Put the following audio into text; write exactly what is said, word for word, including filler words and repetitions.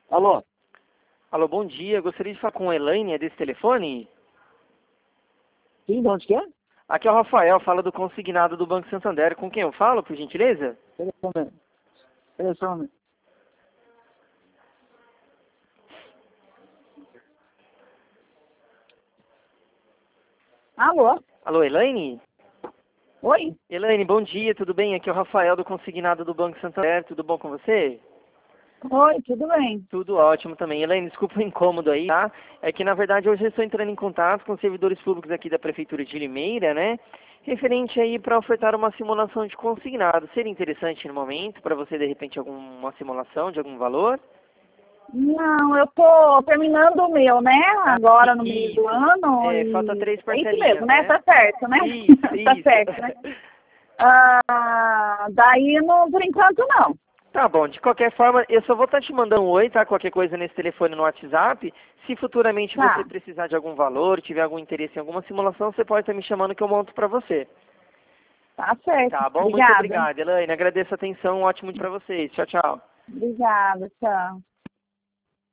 Alô? Alô, bom dia. Gostaria de falar com a Elaine, é desse telefone? Sim, de onde que é? Aqui é o Rafael, fala do consignado do Banco Santander. Com quem eu falo, por gentileza? Telefone. Telefone. Alô? Alô, Elaine? Oi? Elaine, bom dia, tudo bem? Aqui é o Rafael do consignado do Banco Santander. Tudo bom com você? Oi, tudo bem? Tudo ótimo também. Elaine, desculpa o incômodo aí, tá? É que, na verdade, hoje eu estou entrando em contato com os servidores públicos aqui da Prefeitura de Limeira, né? Referente aí para ofertar uma simulação de consignado. Seria interessante no momento para você, de repente, alguma simulação de algum valor? Não, eu tô terminando o meu, né? Agora no meio do Isso. ano É, falta e... três É isso parcelinhas, mesmo, né? né? Tá certo, né? Isso, Tá isso. certo, né? Ah, daí, não, por enquanto, não. Tá bom, de qualquer forma, eu só vou estar te mandando um oi, tá? Qualquer coisa nesse telefone no WhatsApp. Se futuramente você Tá, precisar de algum valor, tiver algum interesse em alguma simulação, você pode estar me chamando que eu monto pra você. tá certo. Tá bom? Muito Obrigada. obrigado, Elaine. Agradeço a atenção. Um ótimo dia pra vocês. Tchau, tchau. Obrigada, tchau.